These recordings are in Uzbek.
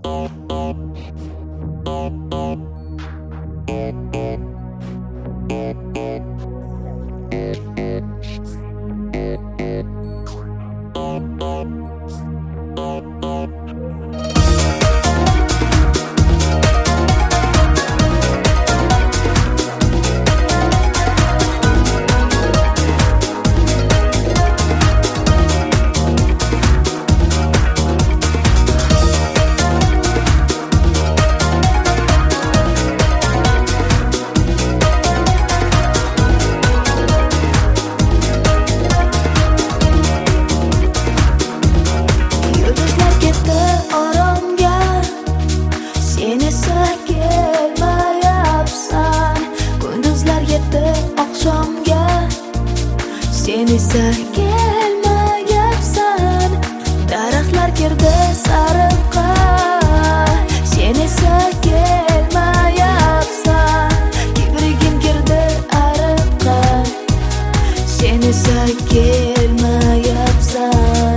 Sen esa kelmayapsan. Daraxtlar kirdi sariqqa, sen esa kelmayapsan. Kibrigim kirdi ariqqa, sen esa kelmayapsan.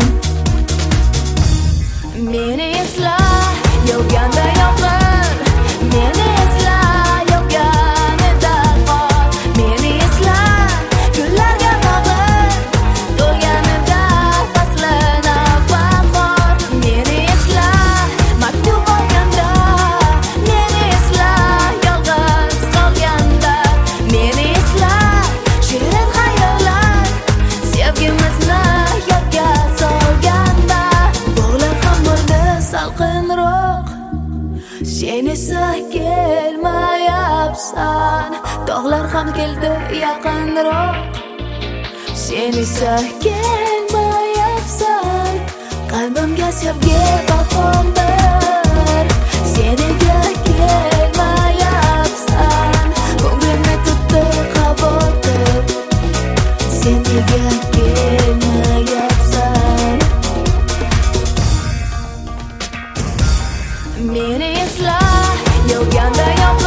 Meni esla, yog'ganda yomg'ir, meni esla, yog'ganida qor. Meni esla, gullarga bag'ir, to'lganida faslina bahor. Meni esla, maktub olganda, meni esla, yolg'iz qolganda. Meni esla, shirin xayollar, sevgimizni yodga solganda. Bog'lar ham bo'ldi salqinroq, sen esa kelmayapsan. Tog'lar ham keldi yaqinroq, sen esa kelmayapsan. Qalbimga sevgi bahordir, sen nega kelmayapsan? Ko'nglimni tutdi qabotir, sen nega kelmayapsan? Meni esla, yog'ganda yomg'ir.